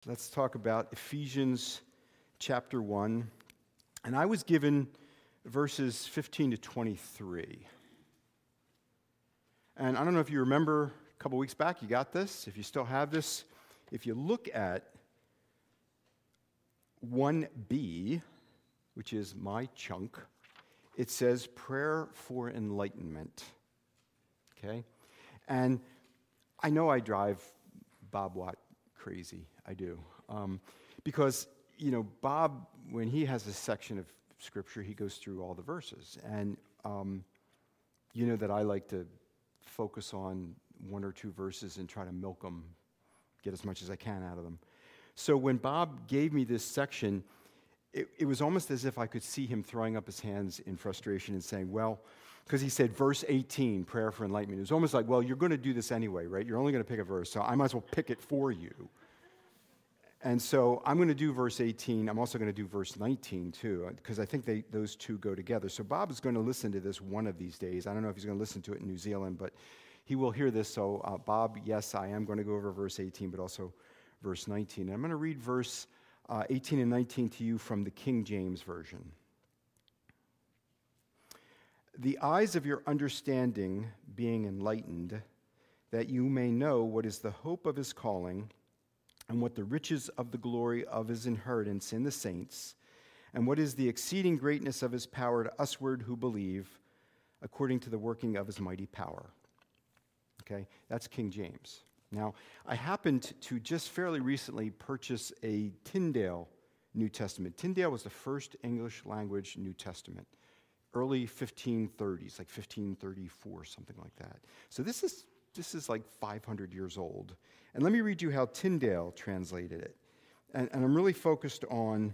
Let's talk about Ephesians chapter 1. And I was given verses 15 to 23. And I don't know if you remember a couple weeks back, you got this. If you still have this, if you look at 1b, which is my chunk, it says prayer for enlightenment. Okay? And I know I drive Bob Watt crazy. I do. Because, Bob, when he has a section of Scripture, he goes through all the verses. And you know that I like to focus on one or two verses and try to milk them, get as much as I can out of them. So when Bob gave me this section, it was almost as if I could see him throwing up his hands in frustration and saying, well, because he said verse 18, prayer for enlightenment. It was almost like, well, you're going to do this anyway, right? You're only going to pick a verse, so I might as well pick it for you. And so I'm going to do verse 18. I'm also going to do verse 19 too, because I think those two go together. So Bob is going to listen to this one of these days. I don't know if he's going to listen to it in New Zealand, but he will hear this. So Bob, yes, I am going to go over verse 18, but also verse 19. And I'm going to read verse 18 and 19 to you from the King James Version. The eyes of your understanding being enlightened, that you may know what is the hope of his calling, and what the riches of the glory of his inheritance in the saints, and what is the exceeding greatness of his power to usward who believe, according to the working of his mighty power. Okay, that's King James. Now, I happened to just fairly recently purchase a Tyndale New Testament. Tyndale was the first English language New Testament, early 1530s, like 1534, something like that. So this is like 500 years old. And let me read you how Tyndale translated it. And I'm really focused on,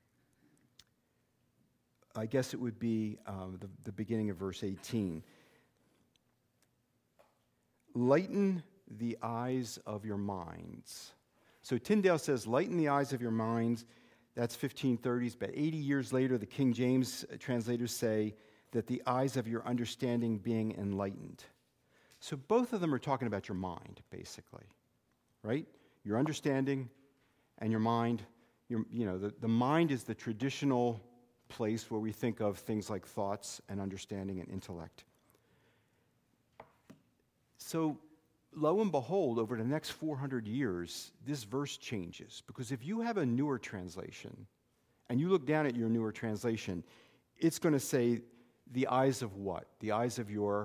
I guess it would be the beginning of verse 18. Lighten the eyes of your minds. So Tyndale says, lighten the eyes of your minds. That's 1530s. But 80 years later, the King James translators say that the eyes of your understanding being enlightened. So both of them are talking about your mind, basically, right? Your understanding and your mind. The mind is the traditional place where we think of things like thoughts and understanding and intellect. So lo and behold, over the next 400 years, this verse changes. Because if you have a newer translation, and you look down at your newer translation, it's going to say the eyes of what? The eyes of your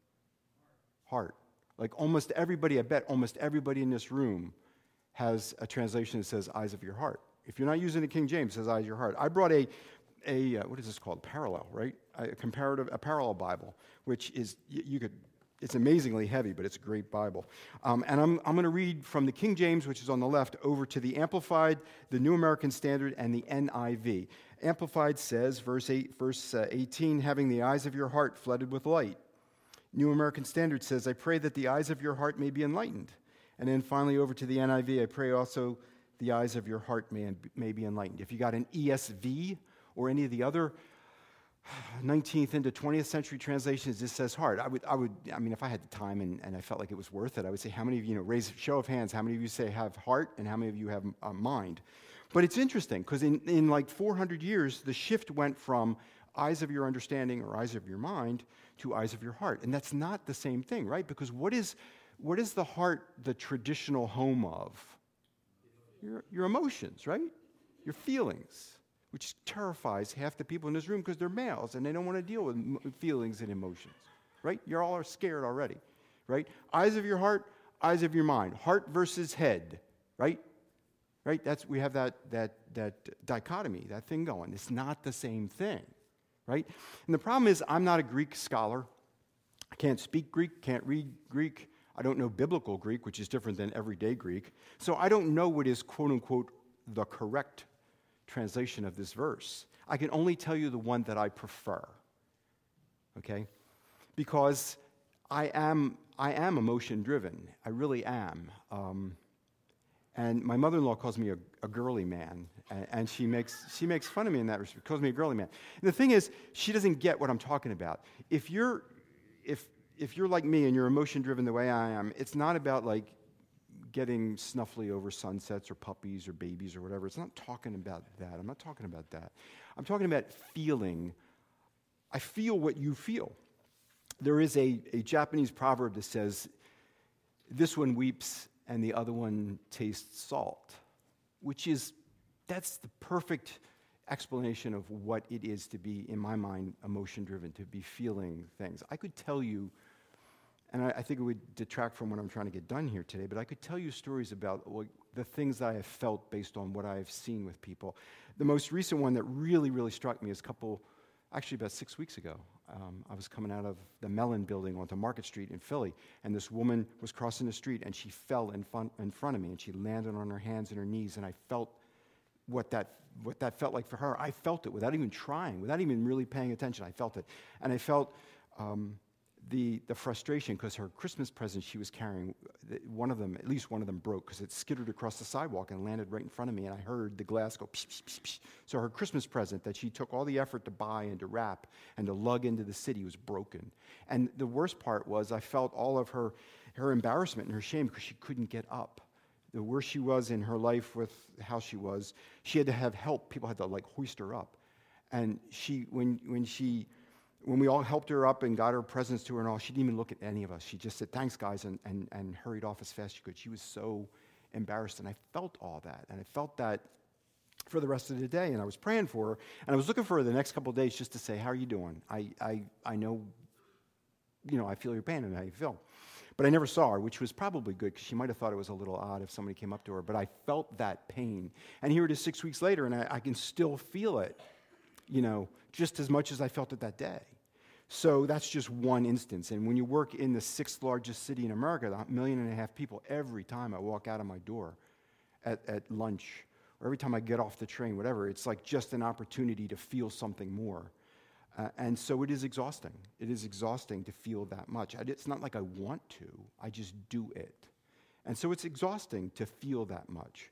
heart. Like almost everybody, I bet almost everybody in this room has a translation that says eyes of your heart. If you're not using the King James, it says eyes of your heart. I brought a what is this called? Parallel, right? A parallel Bible, which is, it's amazingly heavy, but it's a great Bible. And I'm going to read from the King James, which is on the left, over to the Amplified, the New American Standard, and the NIV. Amplified says, verse 18, having the eyes of your heart flooded with light. New American Standard says, I pray that the eyes of your heart may be enlightened. And then finally over to the NIV, I pray also the eyes of your heart may be enlightened. If you got an ESV or any of the other 19th into 20th century translations, this says heart. I mean, if I had the time and I felt like it was worth it, I would say, how many of you, raise show of hands, how many of you say have heart and how many of you have mind? But it's interesting because in like 400 years, the shift went from eyes of your understanding or eyes of your mind to eyes of your heart. And that's not the same thing, right? Because what is the heart the traditional home of? Your emotions, right? Your feelings, which terrifies half the people in this room because they're males and they don't want to deal with feelings and emotions, right? You all are scared already, right? Eyes of your heart, eyes of your mind. Heart versus head, right? Right? We have that dichotomy, that thing going. It's not the same thing, right? And the problem is I'm not a Greek scholar. I can't speak Greek, can't read Greek. I don't know biblical Greek, which is different than everyday Greek. So I don't know what is, quote unquote, the correct translation of this verse. I can only tell you the one that I prefer, okay? Because I am emotion driven. I really am. And my mother-in-law calls me a girly man, and she makes fun of me in that respect. Calls me a girly man. And the thing is, she doesn't get what I'm talking about. If you're like me and you're emotion driven the way I am, it's not about like getting snuffly over sunsets or puppies or babies or whatever. It's not talking about that. I'm not talking about that. I'm talking about feeling. I feel what you feel. There is a Japanese proverb that says, this one weeps and the other one tastes salt, that's the perfect explanation of what it is to be, in my mind, emotion-driven, to be feeling things. I could tell you, and I think it would detract from what I'm trying to get done here today, but I could tell you stories about the things that I have felt based on what I have seen with people. The most recent one that really, really struck me is actually about 6 weeks ago. I was coming out of the Mellon building onto Market Street in Philly, and this woman was crossing the street, and she fell in front of me, and she landed on her hands and her knees, and I felt what that felt like for her. I felt it without even trying, without even really paying attention. I felt it. And I felt the frustration because her Christmas present she was carrying, at least one of them broke because it skittered across the sidewalk and landed right in front of me, and I heard the glass go psh, psh, psh, psh. So her Christmas present that she took all the effort to buy and to wrap and to lug into the city was broken. And the worst part was I felt all of her embarrassment and her shame because she couldn't get up. The worse she was in her life with how she was, she had to have help. People had to hoist her up. And when we all helped her up and got her presents to her and all, she didn't even look at any of us. She just said, thanks, guys, and hurried off as fast as she could. She was so embarrassed, and I felt all that. And I felt that for the rest of the day, and I was praying for her, and I was looking for her the next couple of days just to say, how are you doing? I know, I feel your pain and how you feel. But I never saw her, which was probably good, because she might have thought it was a little odd if somebody came up to her, but I felt that pain. And here it is 6 weeks later, and I can still feel it, just as much as I felt it that day. So that's just one instance. And when you work in the 6th largest city in America, 1.5 million people, every time I walk out of my door at lunch, or every time I get off the train, whatever, it's like just an opportunity to feel something more. And so it is exhausting. It is exhausting to feel that much. It's not like I want to, I just do it. And so it's exhausting to feel that much.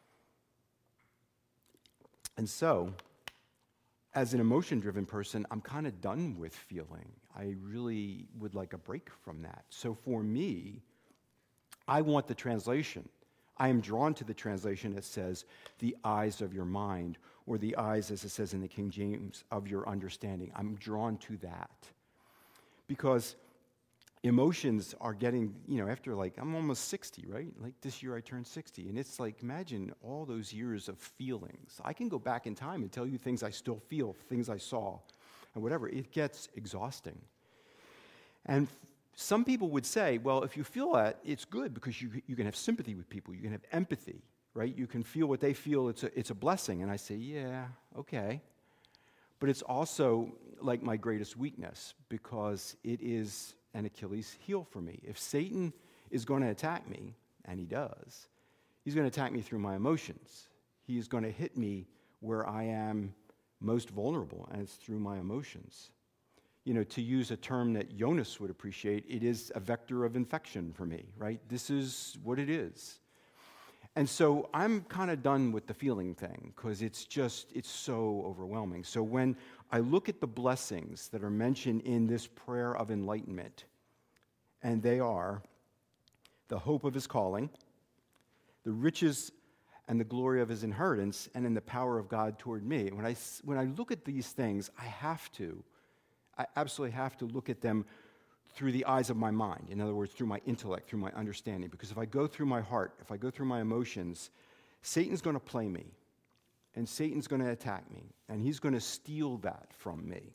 And so, as an emotion-driven person, I'm kind of done with feeling. I really would like a break from that. So for me, I want the translation. I am drawn to the translation that says, the eyes of your mind, or the eyes, as it says in the King James, of your understanding. I'm drawn to that. Because emotions are getting, after I'm almost 60, right? This year I turned 60. And it's imagine all those years of feelings. I can go back in time and tell you things I still feel, things I saw, and whatever. It gets exhausting. And some people would say, well, if you feel that, it's good because you can have sympathy with people. You can have empathy, right? You can feel what they feel. It's a blessing. And I say, yeah, okay. But it's also like my greatest weakness because it is an Achilles heel for me. If Satan is going to attack me, and he does, he's going to attack me through my emotions. He's going to hit me where I am most vulnerable, and it's through my emotions. To use a term that Jonas would appreciate, it is a vector of infection for me, right? This is what it is. And so I'm kind of done with the feeling thing because it's so overwhelming. So when I look at the blessings that are mentioned in this prayer of enlightenment, and they are the hope of his calling, the riches and the glory of his inheritance, and in the power of God toward me. When I look at these things, I absolutely have to look at them through the eyes of my mind. In other words, through my intellect, through my understanding. Because if I go through my heart, if I go through my emotions, Satan's going to play me. And Satan's going to attack me. And he's going to steal that from me.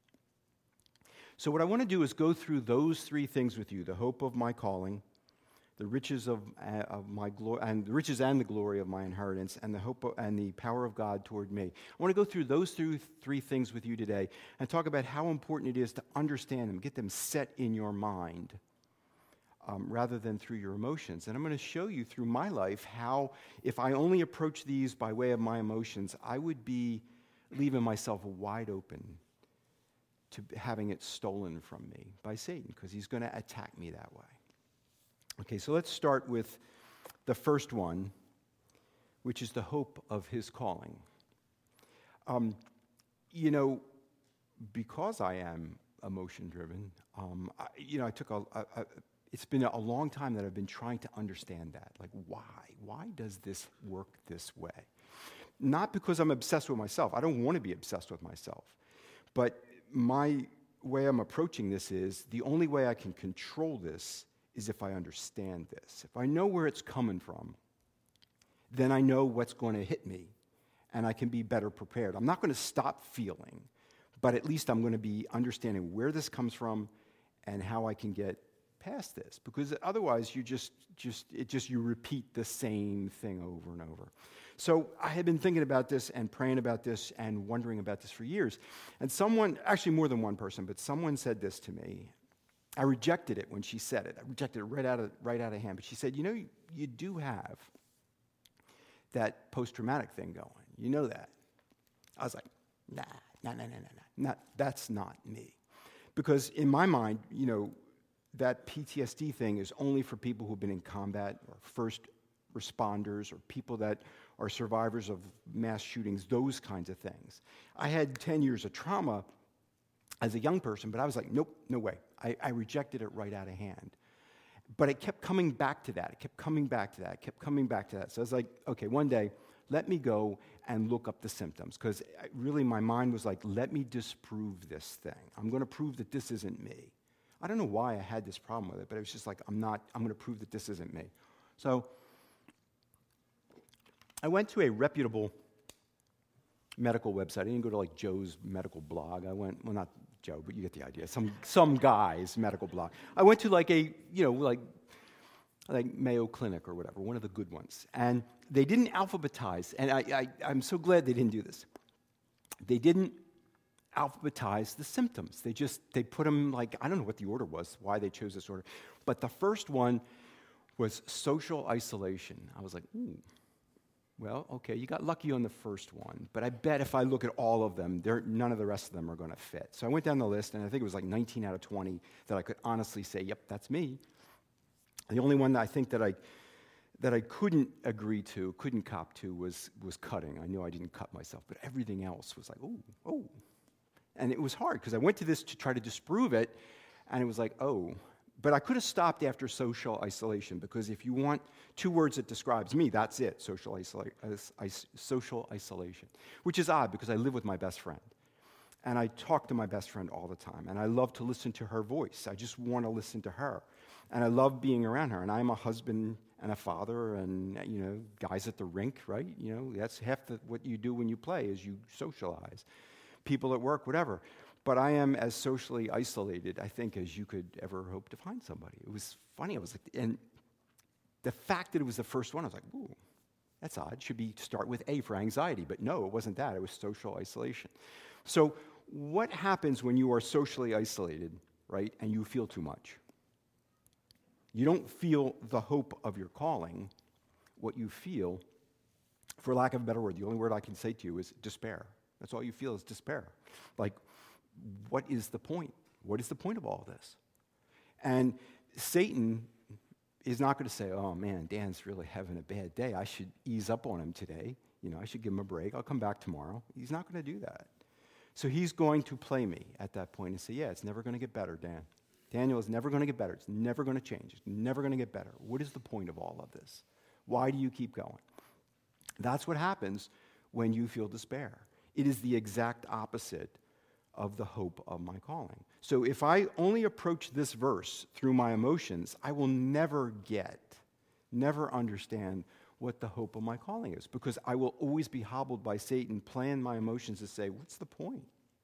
So what I want to do is go through those three things with you. The hope of my calling, the riches of my glory, and the riches and the glory of my inheritance, and the hope and the power of God toward me. I want to go through those three things with you today and talk about how important it is to understand them, get them set in your mind, rather than through your emotions. And I'm going to show you through my life how, if I only approach these by way of my emotions, I would be leaving myself wide open to having it stolen from me by Satan, because he's going to attack me that way. Okay, so let's start with the first one, which is the hope of his calling. Because I am emotion-driven, I took It's been a long time that I've been trying to understand that. Like, why? Why does this work this way? Not because I'm obsessed with myself. I don't want to be obsessed with myself. But my way I'm approaching this is the only way I can control this is if I understand this. If I know where it's coming from, then I know what's going to hit me, and I can be better prepared. I'm not going to stop feeling, but at least I'm going to be understanding where this comes from and how I can get past this, because otherwise you repeat the same thing over and over. So I had been thinking about this and praying about this and wondering about this for years. And someone, actually more than one person, but someone said this to me. I rejected it when she said it. I rejected it right out of hand. But she said, you do have that post-traumatic thing going. You know that. I was like, nah, that's not me. Because in my mind, that PTSD thing is only for people who've been in combat or first responders or people that are survivors of mass shootings, those kinds of things. I had 10 years of trauma as a young person, but I was like, nope, no way. I rejected it right out of hand. But it kept coming back to that. So I was like, okay, one day, let me go and look up the symptoms, because really my mind was like, let me disprove this thing. I'm going to prove that this isn't me. I don't know why I had this problem with it, but it was just like, I'm going to prove that this isn't me. So I went to a reputable medical website. I didn't go to like Joe's medical blog. I went, well, not Joe, but you get the idea. Some guy's medical blog. I went to like a, like Mayo Clinic or whatever, one of the good ones. And they didn't alphabetize, and I'm so glad they didn't do this. They didn't alphabetize the symptoms. They put them like, I don't know what the order was, why they chose this order. But the first one was social isolation. I was like, ooh, well, okay, you got lucky on the first one, but I bet if I look at all of them, none of the rest of them are going to fit. So I went down the list, and I think it was like 19 out of 20 that I could honestly say, yep, that's me. The only one that I think that I couldn't cop to was cutting. I knew I didn't cut myself, but everything else was like, oh. And it was hard, because I went to this to try to disprove it, and it was like, oh. But I could have stopped after social isolation, because if you want two words that describes me, that's it, social isolation, which is odd, because I live with my best friend. And I talk to my best friend all the time, and I love to listen to her voice. I just want to listen to her. And I love being around her. And I'm a husband and a father, and, guys at the rink, right? That's half what you do when you play is you socialize. People at work, whatever. But I am as socially isolated, I think, as you could ever hope to find somebody. It was funny. I was like, and the fact that it was the first one, I was like, ooh, that's odd. Should start with A for anxiety. But no, it wasn't that. It was social isolation. So what happens when you are socially isolated, right, and you feel too much? You don't feel the hope of your calling. What you feel, for lack of a better word, the only word I can say to you is despair. That's all you feel is despair. Like, what is the point? What is the point of all this? And Satan is not going to say, oh man, Dan's really having a bad day. I should ease up on him today. I should give him a break. I'll come back tomorrow. He's not going to do that. So he's going to play me at that point and say, yeah, it's never going to get better, Dan. Daniel, it's never going to get better. It's never going to change. It's never going to get better. What is the point of all of this? Why do you keep going? That's what happens when you feel despair. It is the exact opposite of the hope of my calling. So if I only approach this verse through my emotions, I will never understand what the hope of my calling is, because I will always be hobbled by Satan playing my emotions to say, what's the point?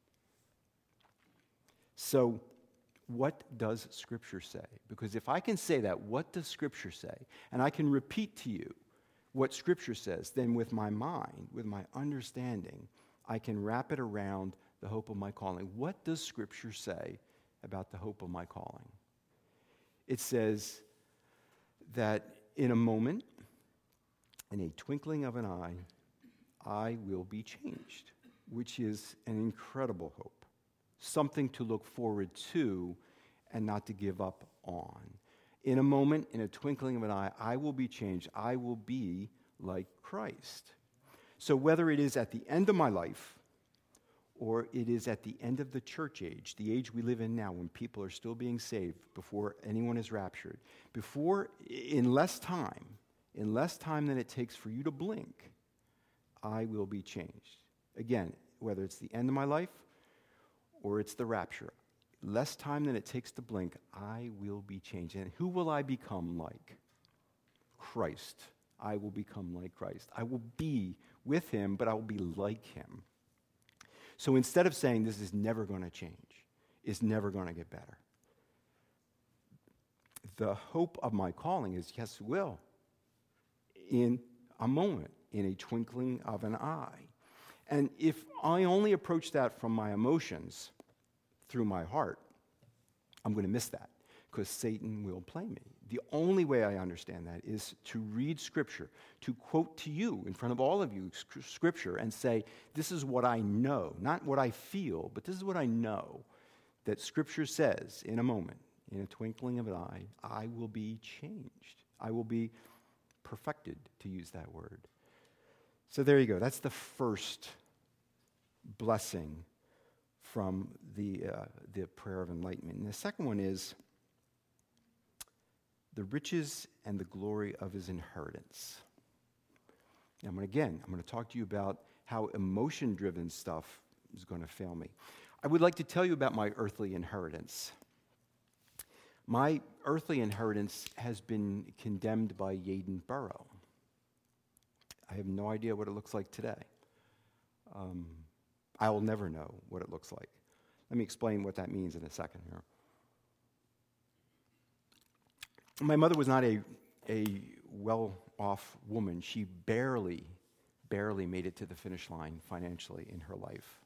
So what does Scripture say? Because if I can say that, what does Scripture say? And I can repeat to you what Scripture says, then with my mind, with my understanding, I can wrap it around the hope of my calling. What does Scripture say about the hope of my calling? It says that in a moment, in a twinkling of an eye, I will be changed, which is an incredible hope. Something to look forward to and not to give up on. In a moment, in a twinkling of an eye, I will be changed. I will be like Christ. So whether it is at the end of my life or it is at the end of the church age, the age we live in now when people are still being saved before anyone is raptured, in less time than it takes for you to blink, I will be changed. Again, whether it's the end of my life or it's the rapture, less time than it takes to blink, I will be changed. And who will I become like? Christ. I will become like Christ. I will be with him, but I will be like him. So instead of saying this is never going to change, it's never going to get better, the hope of my calling is, yes, it will. In a moment, in a twinkling of an eye. And if I only approach that from my emotions through my heart, I'm going to miss that because Satan will play me. The only way I understand that is to read Scripture, to quote to you in front of all of you Scripture and say, this is what I know, not what I feel, but this is what I know that Scripture says in a moment, in a twinkling of an eye, I will be changed. I will be perfected, to use that word. So there you go. That's the first blessing from the prayer of enlightenment. And the second one is the riches and the glory of his inheritance. Now, I'm going to talk to you about how emotion-driven stuff is going to fail me. I would like to tell you about my earthly inheritance. My earthly inheritance has been condemned by Yeadon Borough. I have no idea what it looks like today. I will never know what it looks like. Let me explain what that means in a second here. My mother was not a well-off woman. She barely made it to the finish line financially in her life.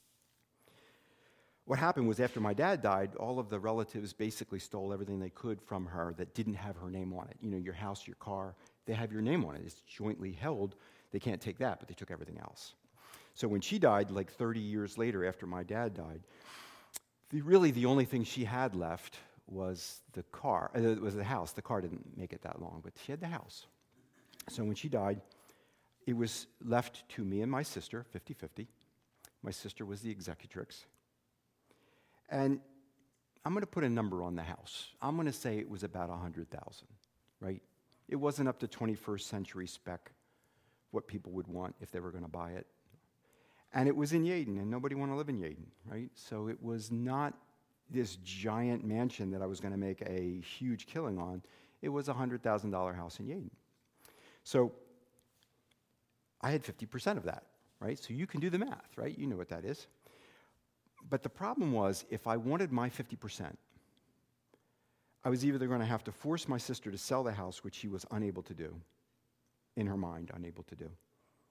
What happened was after my dad died, all of the relatives basically stole everything they could from her that didn't have her name on it. You know, your house, your car, they have your name on it. It's jointly held. They can't take that, but they took everything else. So when she died, like 30 years later after my dad died, the only thing she had left was the car. It was the house. The car didn't make it that long, but she had the house. So when she died, it was left to me and my sister, 50-50. My sister was the executrix. And I'm going to put a number on the house. I'm going to say it was about $100,000, right? It wasn't up to 21st century spec, what people would want if they were going to buy it. And it was in Yeadon, and nobody wanted to live in Yeadon, right? So it was not this giant mansion that I was going to make a huge killing on. It was a $100,000 house in Yeadon. So I had 50% of that, right? So you can do the math, right? You know what that is. But the problem was, if I wanted my 50%, I was either going to have to force my sister to sell the house, which she was unable to do, in her mind, unable to do,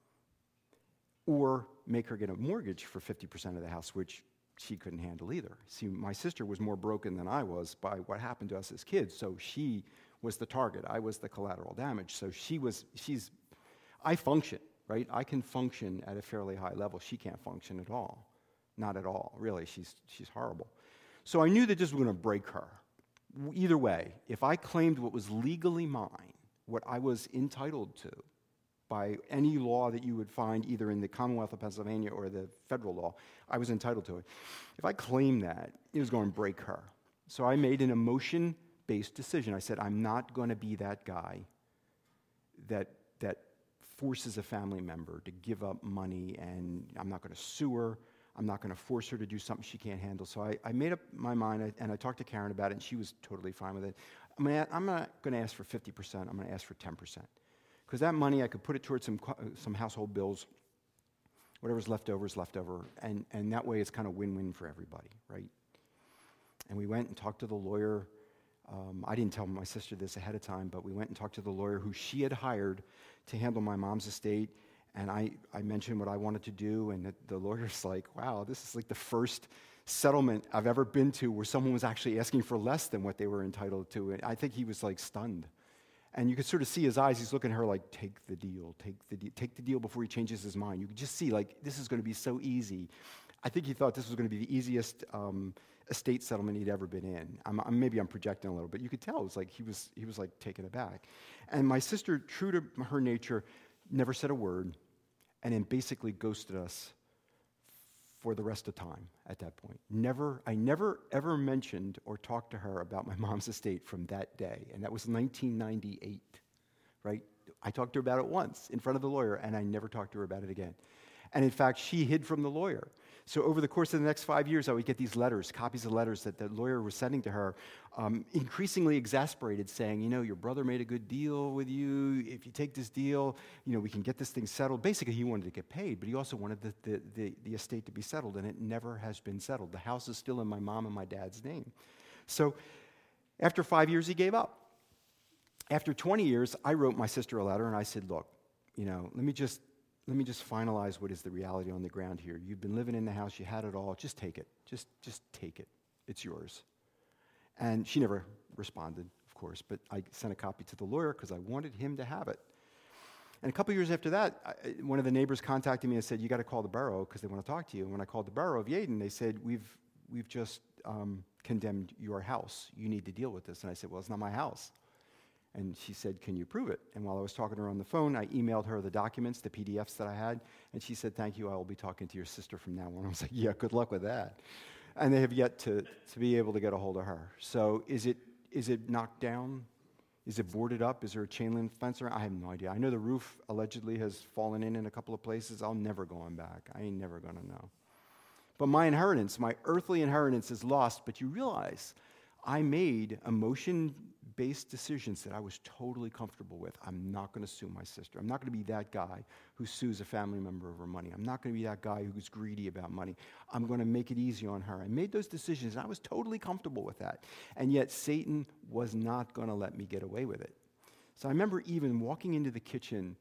or make her get a mortgage for 50% of the house, which she couldn't handle either. See, my sister was more broken than I was by what happened to us as kids, so she was the target. I was the collateral damage. So I function, right? I can function at a fairly high level. She can't function at all. Not at all, really. She's horrible. So I knew that this was going to break her. Either way, if I claimed what was legally mine, what I was entitled to by any law that you would find either in the Commonwealth of Pennsylvania or the federal law, I was entitled to it. If I claimed that, it was going to break her. So I made an emotion-based decision. I said, I'm not going to be that guy that forces a family member to give up money, and I'm not going to sue her. I'm not going to force her to do something she can't handle. So I made up my mind, and I talked to Karen about it, and she was totally fine with it. I'm not going to ask for 50%. I'm going to ask for 10%. Because that money, I could put it towards some household bills. Whatever's left over is left over. And that way, it's kind of win-win for everybody, right? And we went and talked to the lawyer. I didn't tell my sister this ahead of time, but we went and talked to the lawyer who she had hired to handle my mom's estate. And I mentioned what I wanted to do, and the lawyer's like, wow, this is like the first settlement I've ever been to where someone was actually asking for less than what they were entitled to. And I think he was like stunned. And you could sort of see his eyes. He's looking at her like, take the deal before he changes his mind. You could just see, like, this is going to be so easy. I think he thought this was going to be the easiest estate settlement he'd ever been in. Maybe I'm projecting a little, but you could tell it was like he was like taken aback. And my sister, true to her nature, never said a word, and then basically ghosted us for the rest of time at that point. I never ever mentioned or talked to her about my mom's estate from that day, and that was 1998, right? I talked to her about it once in front of the lawyer, and I never talked to her about it again. And in fact, she hid from the lawyer. So over the course of the next 5 years, I would get these letters, copies of letters that the lawyer was sending to her, increasingly exasperated, saying, your brother made a good deal with you. If you take this deal, we can get this thing settled. Basically, he wanted to get paid, but he also wanted the estate to be settled, and it never has been settled. The house is still in my mom and my dad's name. So after 5 years, he gave up. After 20 years, I wrote my sister a letter, and I said, look, let me just finalize what is the reality on the ground here. You've been living in the house. You had it all. Just take it. Just take it. It's yours. And she never responded, of course, but I sent a copy to the lawyer because I wanted him to have it. And a couple years after that, one of the neighbors contacted me and said, you got to call the borough because they want to talk to you. And when I called the borough of Yeadon, they said, we've just condemned your house. You need to deal with this. And I said, well, it's not my house. And she said, can you prove it? And while I was talking to her on the phone, I emailed her the documents, the PDFs that I had, and she said, thank you, I will be talking to your sister from now on. I was like, yeah, good luck with that. And they have yet to be able to get a hold of her. So is it knocked down? Is it boarded up? Is there a chain link fence around? I have no idea. I know the roof allegedly has fallen in a couple of places. I'll never go on back. I ain't never going to know. But my inheritance, my earthly inheritance is lost, but you realize I made emotion-based decisions that I was totally comfortable with. I'm not going to sue my sister. I'm not going to be that guy who sues a family member over money. I'm not going to be that guy who's greedy about money. I'm going to make it easy on her. I made those decisions, and I was totally comfortable with that. And yet Satan was not going to let me get away with it. So I remember even walking into the kitchen,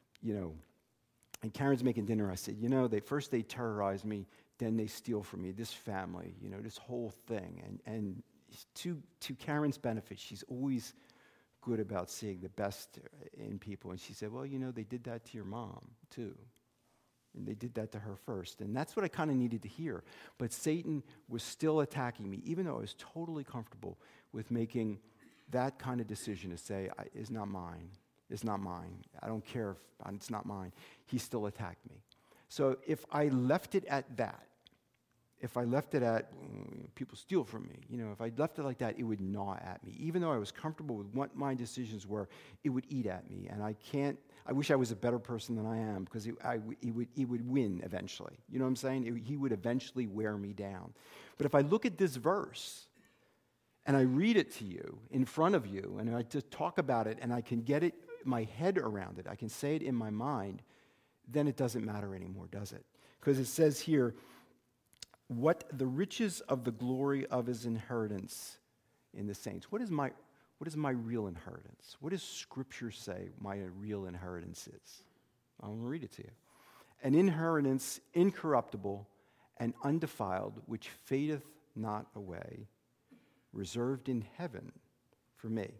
and Karen's making dinner. I said, first they terrorize me, then they steal from me, this family, this whole thing. And to Karen's benefit, she's always good about seeing the best in people. And she said, well, they did that to your mom, too. And they did that to her first. And that's what I kind of needed to hear. But Satan was still attacking me, even though I was totally comfortable with making that kind of decision to say, it's not mine. It's not mine. I don't care if it's not mine. He still attacked me. So if I left it at that, if I left it at, people steal from me, if I left it like that, it would gnaw at me. Even though I was comfortable with what my decisions were, it would eat at me. And I wish I was a better person than I am, because he would win eventually. You know what I'm saying? He would eventually wear me down. But if I look at this verse, and I read it to you in front of you, and I just talk about it, and I can get my head around it, I can say it in my mind, then it doesn't matter anymore, does it? Because it says here, what the riches of the glory of his inheritance in the saints. What is my real inheritance? What does Scripture say my real inheritance is? I'm going to read it to you. An inheritance incorruptible and undefiled, which fadeth not away, reserved in heaven for me.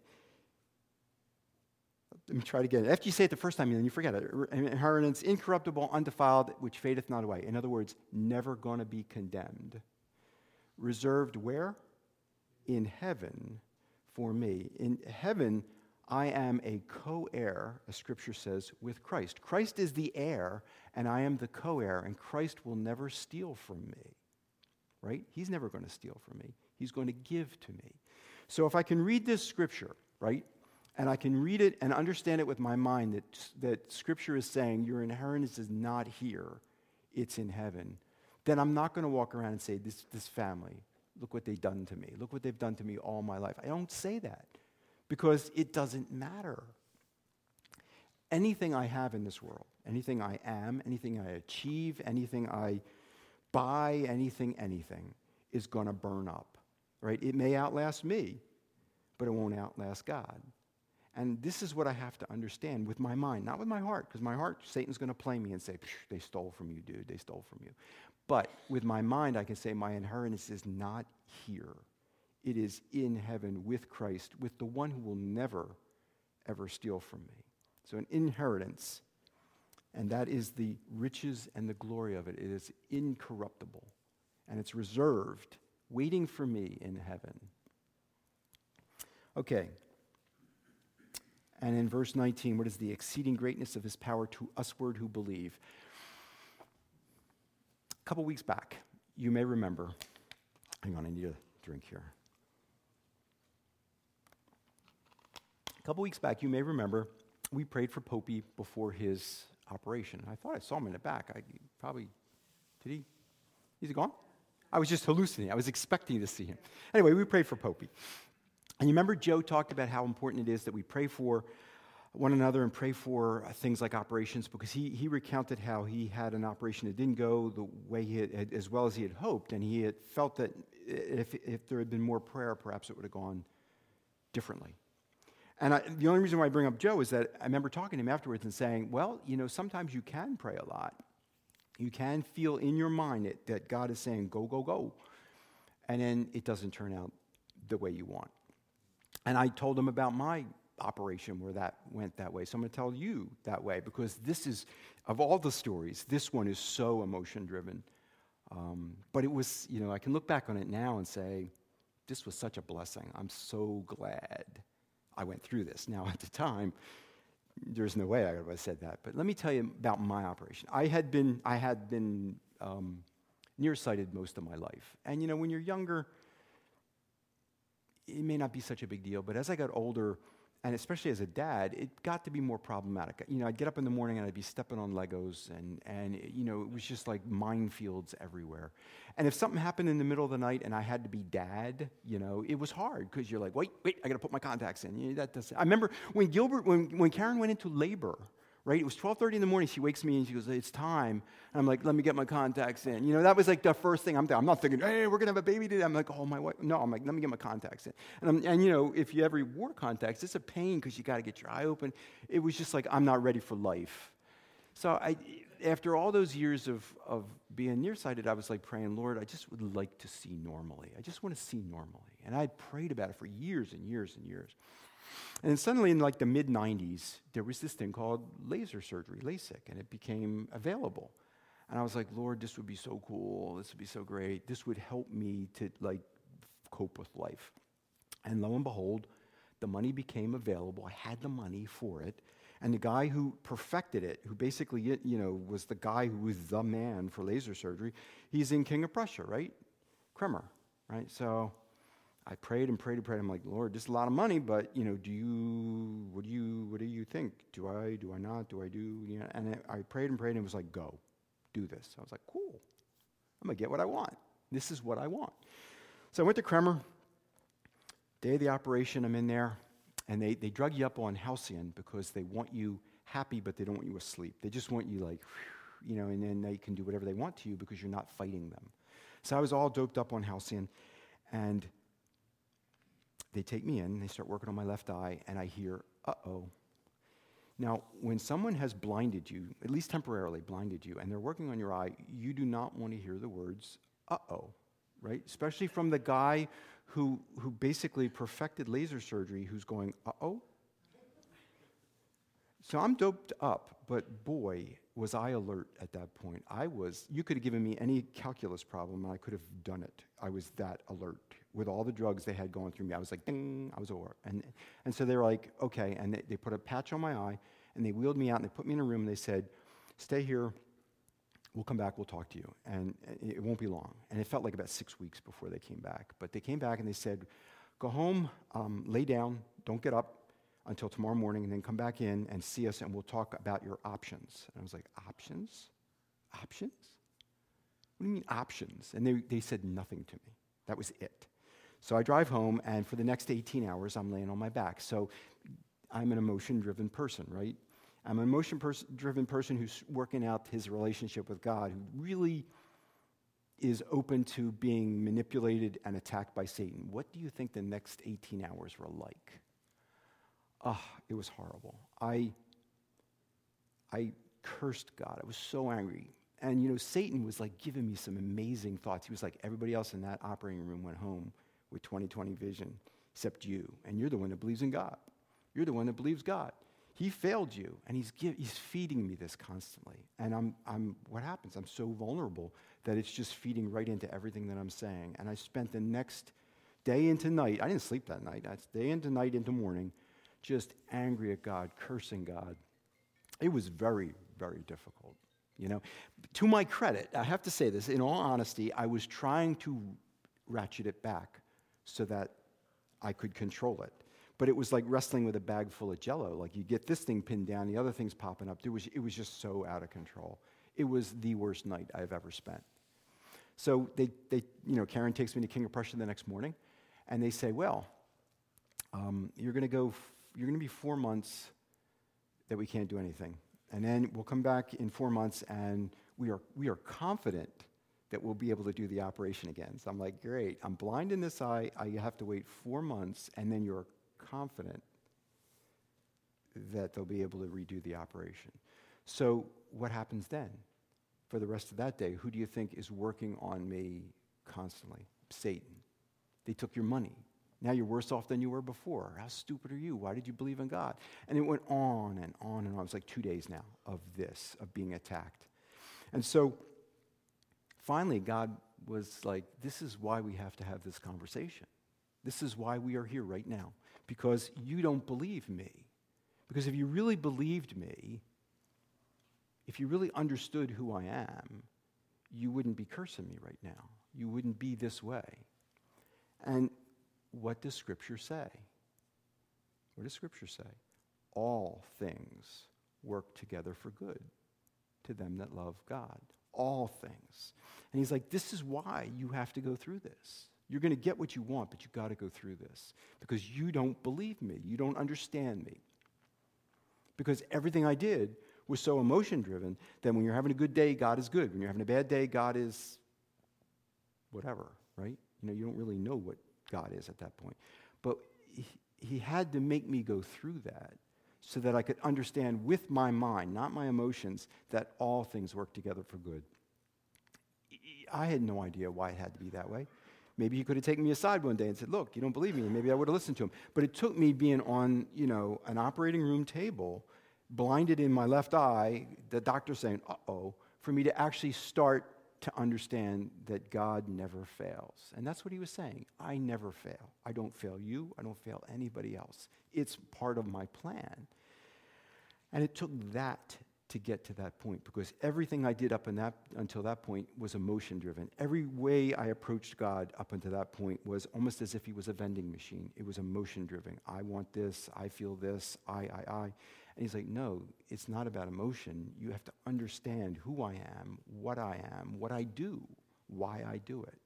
Let me try it again. After you say it the first time, then you forget it. Inheritance incorruptible, undefiled, which fadeth not away. In other words, never going to be condemned. Reserved where? In heaven for me. In heaven, I am a co-heir, as Scripture says, with Christ. Christ is the heir, and I am the co-heir, and Christ will never steal from me. Right? He's never going to steal from me. He's going to give to me. So if I can read this Scripture, right, and I can read it and understand it with my mind that Scripture is saying your inheritance is not here, it's in heaven, then I'm not going to walk around and say, this family, look what they've done to me. Look what they've done to me all my life. I don't say that because it doesn't matter. Anything I have in this world, anything I am, anything I achieve, anything I buy, anything is going to burn up, right? It may outlast me, but it won't outlast God. And this is what I have to understand with my mind, not with my heart, because my heart, Satan's going to play me and say, they stole from you, dude, they stole from you. But with my mind, I can say my inheritance is not here. It is in heaven with Christ, with the one who will never, ever steal from me. So an inheritance, and that is the riches and the glory of it. It is incorruptible, and it's reserved, waiting for me in heaven. Okay. And in verse 19, what is the exceeding greatness of his power to usward who believe? couple weeks back, you may remember, hang on, I need a drink here. A couple weeks back, you may remember, we prayed for Popey before his operation. I thought I saw him in the back. Did he's gone? I was just hallucinating. I was expecting to see him. Anyway, we prayed for Popey. And you remember Joe talked about how important it is that we pray for one another and pray for things like operations, because he recounted how he had an operation that didn't go the way he had, as well as he had hoped, and he had felt that if there had been more prayer, perhaps it would have gone differently. And the only reason why I bring up Joe is that I remember talking to him afterwards and saying, well, sometimes you can pray a lot. You can feel in your mind that God is saying, go, go, go. And then it doesn't turn out the way you want. And I told him about my operation where that went that way. So I'm going to tell you that way, because this is, of all the stories, this one is so emotion-driven. But it was, I can look back on it now and say, this was such a blessing. I'm so glad I went through this. Now, at the time, there's no way I would have said that. But let me tell you about my operation. I had been nearsighted most of my life. And, when you're younger, it may not be such a big deal. But as I got older, and especially as a dad, it got to be more problematic. I'd get up in the morning and I'd be stepping on Legos, and it was just like minefields everywhere. And if something happened in the middle of the night and I had to be dad, it was hard, because you're like, wait, I got to put my contacts in. I remember when Karen went into labor, right? It was 12:30 in the morning. She wakes me and she goes, it's time. And I'm like, let me get my contacts in. That was like the first thing I'm not thinking, hey, we're going to have a baby today. I'm like, oh, my wife. No, I'm like, let me get my contacts in. And if you ever wore contacts, it's a pain because you got to get your eye open. It was just like, I'm not ready for life. So after all those years of being nearsighted, I was like praying, Lord, I just would like to see normally. I just want to see normally. And I had prayed about it for years and years and years. And suddenly in like the mid-90s, there was this thing called laser surgery, LASIK, and it became available. And I was like, Lord, this would be so cool. This would be so great. This would help me to cope with life. And lo and behold, the money became available. I had the money for it. And the guy who perfected it, who basically, was the guy who was the man for laser surgery, he's in King of Prussia, right? Kremer, right? So I prayed and prayed and prayed. I'm like, Lord, this is a lot of money, but what do you think? Do I not? Do I do? And I prayed and prayed, and it was like, go, do this. I was like, cool. I'm gonna get what I want. This is what I want. So I went to Kremer. Day of the operation, I'm in there, and they drug you up on Halcyon because they want you happy, but they don't want you asleep. They just want you and then they can do whatever they want to you because you're not fighting them. So I was all doped up on Halcyon, and they take me in, they start working on my left eye, and I hear, uh-oh. Now, when someone has blinded you, at least temporarily blinded you, and they're working on your eye, you do not want to hear the words, uh-oh, right? Especially from the guy who basically perfected laser surgery, who's going, uh-oh. So I'm doped up, but boy, was I alert at that point. You could have given me any calculus problem, and I could have done it. I was that alert. With all the drugs they had going through me, I was like, ding, I was over. And so they were like, okay, and they put a patch on my eye, and they wheeled me out, and they put me in a room, and they said, stay here, we'll come back, we'll talk to you, and it won't be long. And it felt like about 6 weeks before they came back. But they came back, and they said, go home, lay down, don't get up until tomorrow morning, and then come back in and see us, and we'll talk about your options. And I was like, options? Options? What do you mean options? And they said nothing to me. That was it. So I drive home, and for the next 18 hours, I'm laying on my back. So I'm an emotion-driven person, right? I'm an emotion-driven person who's working out his relationship with God, who really is open to being manipulated and attacked by Satan. What do you think the next 18 hours were like? It was horrible. I cursed God. I was so angry. And, Satan was like giving me some amazing thoughts. He was like, everybody else in that operating room went home with 20/20 vision, except you. And you're the one that believes in God. You're the one that believes God. He failed you, and he's feeding me this constantly. And what happens? I'm so vulnerable that it's just feeding right into everything that I'm saying. And I spent the next day into night, I didn't sleep that night, that's day into night into morning, just angry at God, cursing God. It was very, very difficult. To my credit, I have to say this, in all honesty, I was trying to ratchet it back so that I could control it. But it was like wrestling with a bag full of Jell-O. Like you get this thing pinned down, the other thing's popping up. It was just so out of control. It was the worst night I've ever spent. So Karen takes me to King of Prussia the next morning, and they say, well, you're going to be 4 months that we can't do anything. And then we'll come back in 4 months, and we are confident that we'll be able to do the operation again. So I'm like, great, I'm blind in this eye, I have to wait 4 months, and then you're confident that they'll be able to redo the operation. So what happens then? For the rest of that day, who do you think is working on me constantly? Satan. They took your money. Now you're worse off than you were before. How stupid are you? Why did you believe in God? And it went on and on and on. It was like 2 days now of being attacked. And so finally, God was like, this is why we have to have this conversation. This is why we are here right now. Because you don't believe me. Because if you really believed me, if you really understood who I am, you wouldn't be cursing me right now. You wouldn't be this way. And what does Scripture say? What does Scripture say? All things work together for good to them that love God. All things. And he's like, this is why you have to go through this. You're going to get what you want, but you've got to go through this because you don't believe me. You don't understand me. Because everything I did was so emotion-driven that when you're having a good day, God is good. When you're having a bad day, God is whatever, right? You don't really know what God is at that point. But he had to make me go through that so that I could understand with my mind, not my emotions, that all things work together for good. I had no idea why it had to be that way. Maybe he could have taken me aside one day and said, look, you don't believe me, and maybe I would have listened to him. But it took me being on, an operating room table, blinded in my left eye, the doctor saying, uh-oh, for me to actually start to understand that God never fails. And that's what he was saying. I never fail. I don't fail you. I don't fail anybody else. It's part of my plan. And it took that to get to that point because everything I did until that point was emotion-driven. Every way I approached God up until that point was almost as if he was a vending machine. It was emotion-driven. I want this. I feel this. I. And he's like, no, it's not about emotion. You have to understand who I am, what I do, why I do it.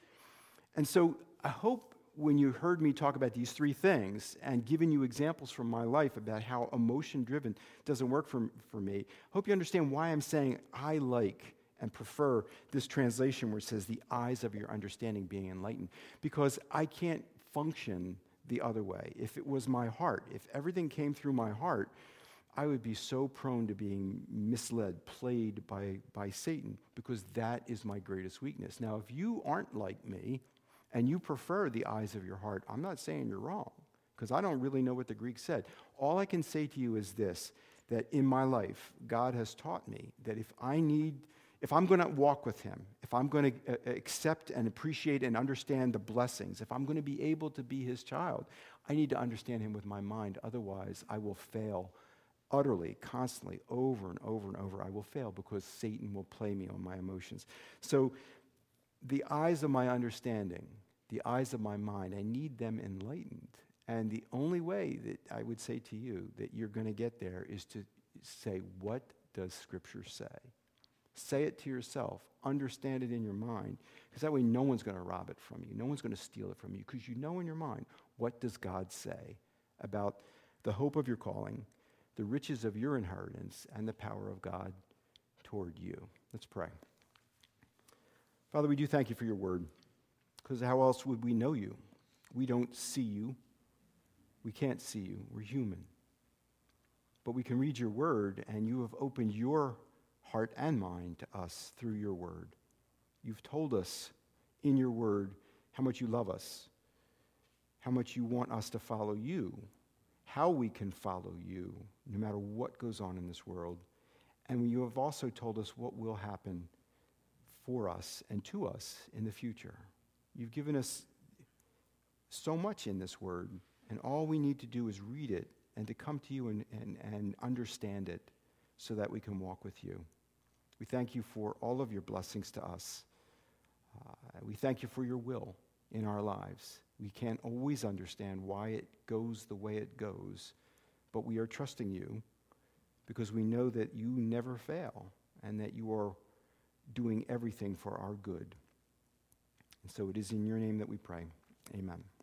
And so I hope when you heard me talk about these three things and giving you examples from my life about how emotion-driven doesn't work for me, I hope you understand why I'm saying I like and prefer this translation where it says the eyes of your understanding being enlightened, because I can't function the other way. If it was my heart, if everything came through my heart, I would be so prone to being misled, played by Satan, because that is my greatest weakness. Now, if you aren't like me, and you prefer the eyes of your heart, I'm not saying you're wrong, because I don't really know what the Greek said. All I can say to you is this, that in my life, God has taught me that if I'm going to walk with him, if I'm going to accept and appreciate and understand the blessings, if I'm going to be able to be his child, I need to understand him with my mind. Otherwise, I will fail utterly, constantly, over and over and over. I will fail because Satan will play me on my emotions. So the eyes of my understanding, the eyes of my mind, I need them enlightened. And the only way that I would say to you that you're going to get there is to say, what does Scripture say? Say it to yourself. Understand it in your mind. Because that way no one's going to rob it from you. No one's going to steal it from you. Because you know in your mind, what does God say about the hope of your calling, the riches of your inheritance, and the power of God toward you? Let's pray. Father, we do thank you for your word, because how else would we know you? We don't see you. We can't see you. We're human. But we can read your word, and you have opened your heart and mind to us through your word. You've told us in your word how much you love us, how much you want us to follow you, how we can follow you no matter what goes on in this world. And you have also told us what will happen for us and to us in the future. You've given us so much in this word, and all we need to do is read it and to come to you and understand it so that we can walk with you. We thank you for all of your blessings to us. We thank you for your will in our lives. We can't always understand why it goes the way it goes, but we are trusting you because we know that you never fail and that you are doing everything for our good. And so it is in your name that we pray. Amen.